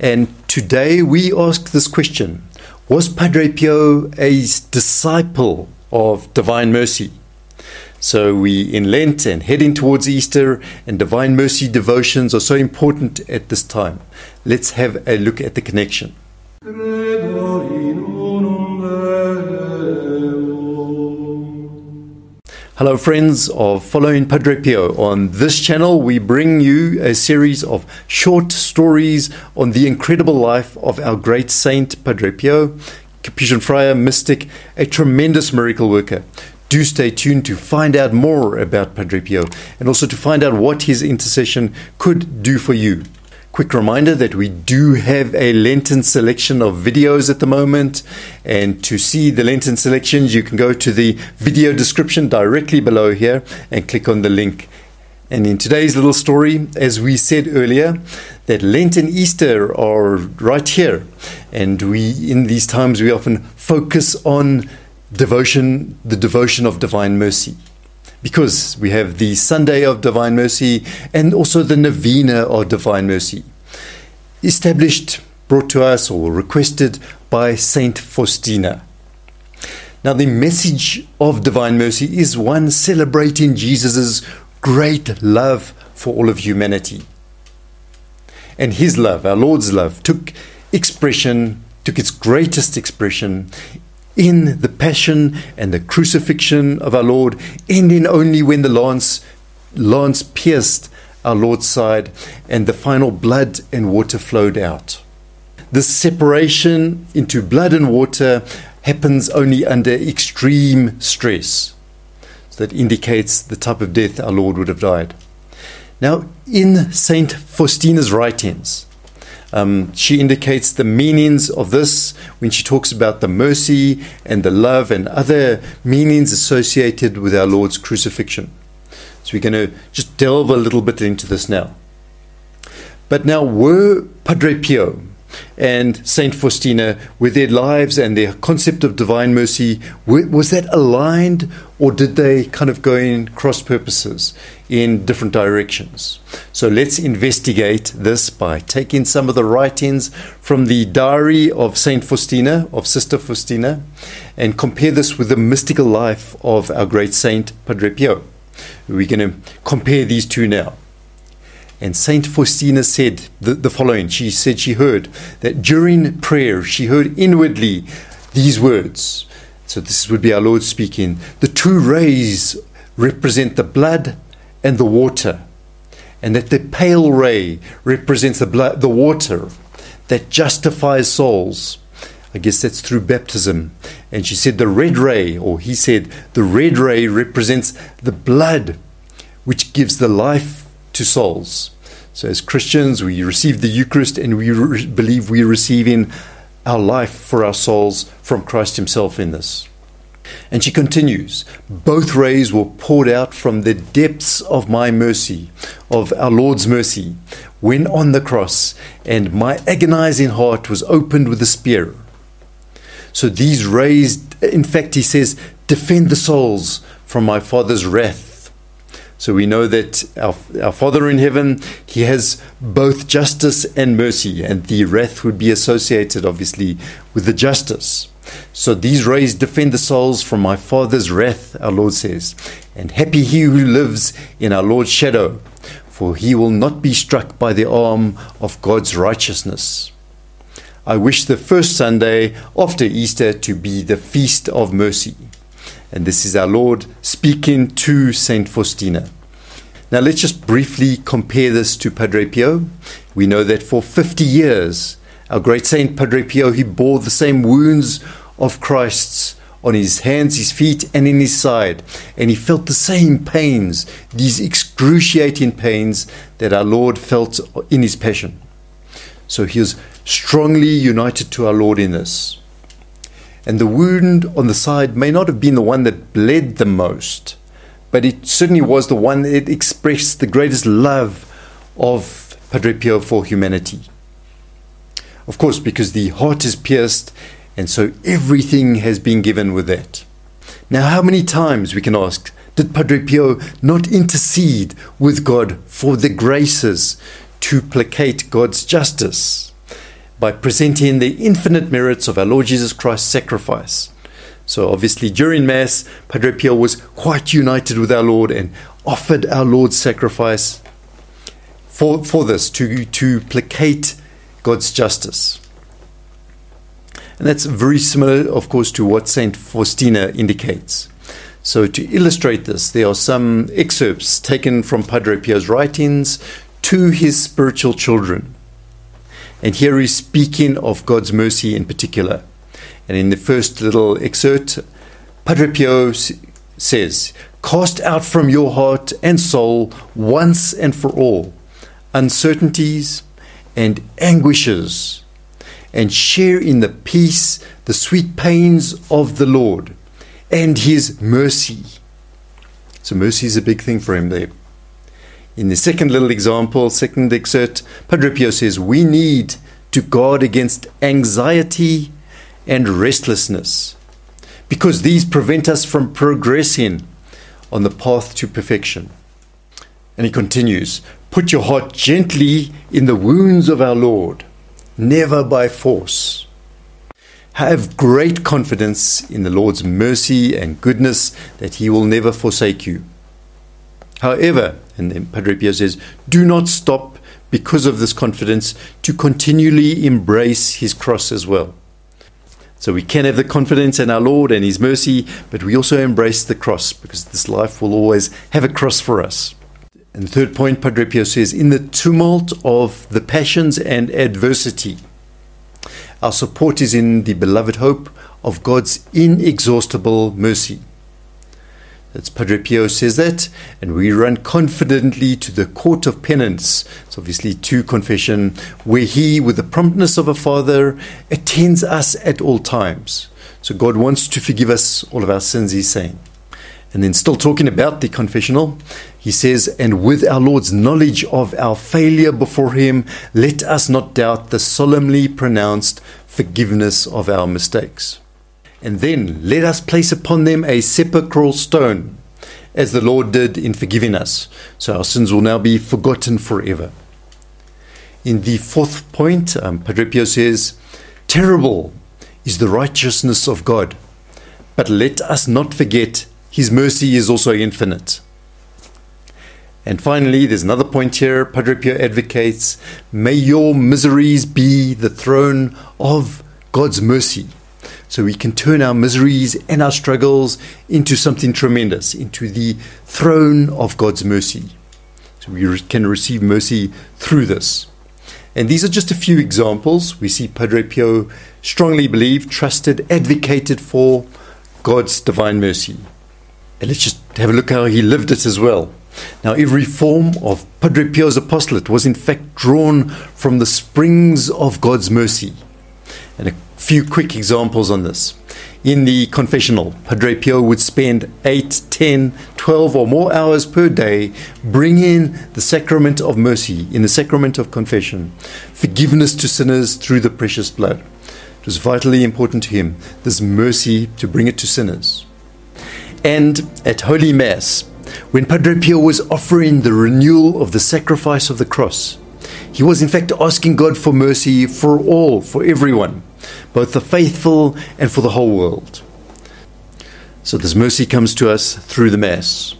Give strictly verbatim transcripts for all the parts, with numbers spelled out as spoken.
And today we ask this question: was Padre Pio a disciple of Divine Mercy? So we in Lent and heading towards Easter, and Divine Mercy devotions are so important at this time. Let's have a look at the connection. Hello friends of Following Padre Pio. On this channel we bring you a series of short stories on the incredible life of our great saint Padre Pio, Capuchin friar, mystic, a tremendous miracle worker. Do stay tuned to find out more about Padre Pio and also to find out what his intercession could do for you. Quick reminder that we do have a Lenten selection of videos at the moment, and to see the Lenten selections you can go to the video description directly below here and click on the link. And in today's little story, as we said earlier, that Lent and Easter are right here, and we in these times we often focus on devotion, the devotion of Divine Mercy, because we have the Sunday of Divine Mercy and also the Novena of Divine Mercy, established, brought to us or requested by Saint Faustina. Now the message of Divine Mercy is one celebrating Jesus' great love for all of humanity. And his love, our Lord's love, took expression, took its greatest expression in the passion and the crucifixion of our Lord, ending only when the lance, lance pierced our Lord's side and the final blood and water flowed out. This separation into blood and water happens only under extreme stress. So that indicates the type of death our Lord would have died. Now, in Saint Faustina's writings, Um, she indicates the meanings of this when she talks about the mercy and the love and other meanings associated with our Lord's crucifixion. So we're going to just delve a little bit into this now. But now, were Padre Pio and Saint Faustina, with their lives and their concept of Divine Mercy, was that aligned, or did they kind of go in cross purposes in different directions? So let's investigate this by taking some of the writings from the diary of Saint Faustina, of Sister Faustina, and compare this with the mystical life of our great saint Padre Pio. We're going to compare these two now. And Saint Faustina said the, the following. She said she heard that during prayer, she heard inwardly these words. So this would be our Lord speaking. The two rays represent the blood and the water, and that the pale ray represents the blood, the water that justifies souls. I guess that's through baptism. And she said the red ray, or he said the red ray represents the blood which gives the life to souls. So as Christians, we receive the Eucharist and we re- believe we're receiving our life for our souls from Christ himself in this. And she continues, both rays were poured out from the depths of my mercy, of our Lord's mercy, when on the cross, and my agonizing heart was opened with a spear. So these rays, in fact, he says, defend the souls from my Father's wrath. So we know that our, our Father in heaven, he has both justice and mercy, and the wrath would be associated, obviously, with the justice. So these rays defend the souls from my Father's wrath, our Lord says. And happy he who lives in our Lord's shadow, for he will not be struck by the arm of God's righteousness. I wish the first Sunday after Easter to be the Feast of Mercy. And this is our Lord speaking to Saint Faustina. Now let's just briefly compare this to Padre Pio. We know that for fifty years, our great saint Padre Pio, he bore the same wounds of Christ's on his hands, his feet, and in his side. And he felt the same pains, these excruciating pains that our Lord felt in his passion. So he was strongly united to our Lord in this. And the wound on the side may not have been the one that bled the most, but it certainly was the one that expressed the greatest love of Padre Pio for humanity. Of course, because the heart is pierced, and so everything has been given with that. Now, how many times, we can ask, did Padre Pio not intercede with God for the graces to placate God's justice? by presenting the infinite merits of our Lord Jesus Christ's sacrifice. So obviously during Mass, Padre Pio was quite united with our Lord and offered our Lord's sacrifice for, for this, to, to placate God's justice. And that's very similar, of course, to what Saint Faustina indicates. So to illustrate this, there are some excerpts taken from Padre Pio's writings to his spiritual children. And here he's speaking of God's mercy in particular. And in the first little excerpt, Padre Pio s- says, "Cast out from your heart and soul once and for all uncertainties and anguishes, and share in the peace, the sweet pains of the Lord and his mercy." So mercy is a big thing for him there. In the second little example, second excerpt, Padre Pio says, "We need to guard against anxiety and restlessness, because these prevent us from progressing on the path to perfection." And he continues, "Put your heart gently in the wounds of our Lord, never by force. Have great confidence in the Lord's mercy and goodness, that he will never forsake you. However," and then Padre Pio says, "do not stop because of this confidence to continually embrace his cross as well." So we can have the confidence in our Lord and his mercy, but we also embrace the cross, because this life will always have a cross for us. And the third point, Padre Pio says, in the tumult of the passions and adversity, our support is in the beloved hope of God's inexhaustible mercy. That's Padre Pio says that, and we run confidently to the court of penance. It's obviously to confession, where he, with the promptness of a father, attends us at all times. So God wants to forgive us all of our sins, he's saying. And then still talking about the confessional, he says, "And with our Lord's knowledge of our failure before him, let us not doubt the solemnly pronounced forgiveness of our mistakes. And then let us place upon them a sepulchral stone, as the Lord did in forgiving us. So our sins will now be forgotten forever." In the fourth point, um, Padre Pio says, "Terrible is the righteousness of God, but let us not forget his mercy is also infinite." And finally, there's another point here. Padre Pio advocates, "May your miseries be the throne of God's mercy." So we can turn our miseries and our struggles into something tremendous, into the throne of God's mercy. So we re- can receive mercy through this. And these are just a few examples. We see Padre Pio strongly believed, trusted, advocated for God's divine mercy. And let's just have a look how he lived it as well. Now, every form of Padre Pio's apostolate was in fact drawn from the springs of God's mercy. And a few quick examples on this. In the confessional, Padre Pio would spend eight, ten, twelve or more hours per day bringing the sacrament of mercy, in the sacrament of confession, forgiveness to sinners through the precious blood. It was vitally important to him, this mercy, to bring it to sinners. And at Holy Mass, when Padre Pio was offering the renewal of the sacrifice of the cross, he was in fact asking God for mercy for all, for everyone, both the faithful and for the whole world. So this mercy comes to us through the Mass.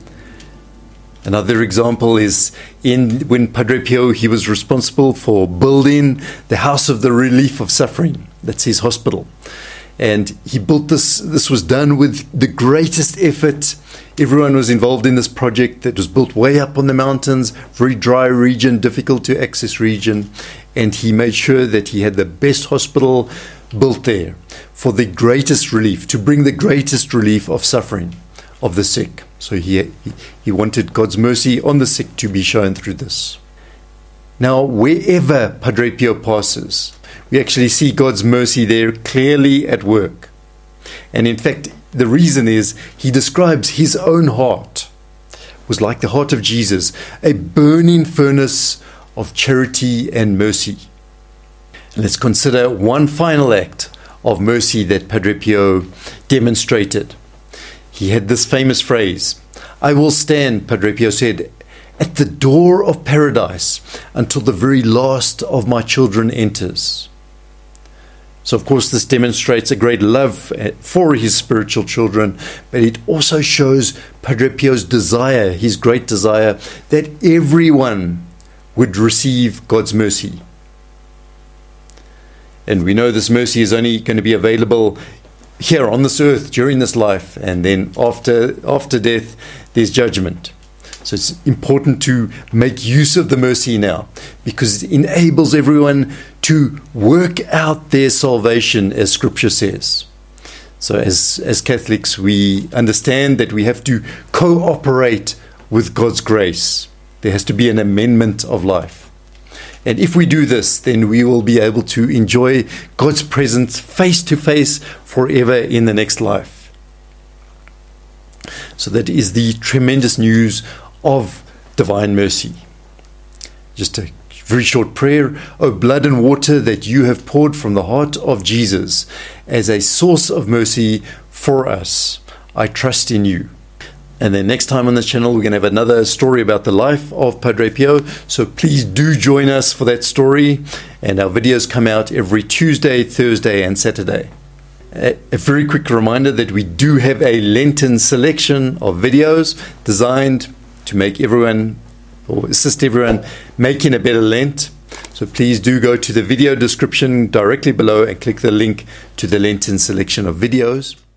Another example is in when Padre Pio, he was responsible for building the House of the Relief of Suffering. That's his hospital. And he built this, this was done with the greatest effort. Everyone was involved in this project that was built way up on the mountains, very dry region, difficult to access region. And he made sure that he had the best hospital built there for the greatest relief, to bring the greatest relief of suffering of the sick. So he, he, he wanted God's mercy on the sick to be shown through this. Now, wherever Padre Pio passes, we actually see God's mercy there clearly at work. And in fact, the reason is he describes his own heart was like the heart of Jesus, a burning furnace of charity and mercy. And let's consider one final act of mercy that Padre Pio demonstrated. He had this famous phrase, "I will stand," Padre Pio said, at the door of paradise until the very last of my children enters. So, of course, this demonstrates a great love for his spiritual children, but it also shows Padre Pio's desire, his great desire, that everyone would receive God's mercy. And we know this mercy is only going to be available here on this earth during this life, and then after after death there's judgment. So it's important to make use of the mercy now, because it enables everyone to work out their salvation, as Scripture says. So as as Catholics, we understand that we have to cooperate with God's grace. There has to be an amendment of life. And if we do this, then we will be able to enjoy God's presence face to face forever in the next life. So that is the tremendous news of divine mercy. Just a very short prayer. O blood and water that you have poured from the heart of Jesus as a source of mercy for us, I trust in you. And then next time on this channel, we're going to have another story about the life of Padre Pio. So please do join us for that story. And our videos come out every Tuesday, Thursday, and Saturday. A, a very quick reminder that we do have a Lenten selection of videos designed to make everyone, or assist everyone, making a better Lent. So please do go to the video description directly below and click the link to the Lenten selection of videos.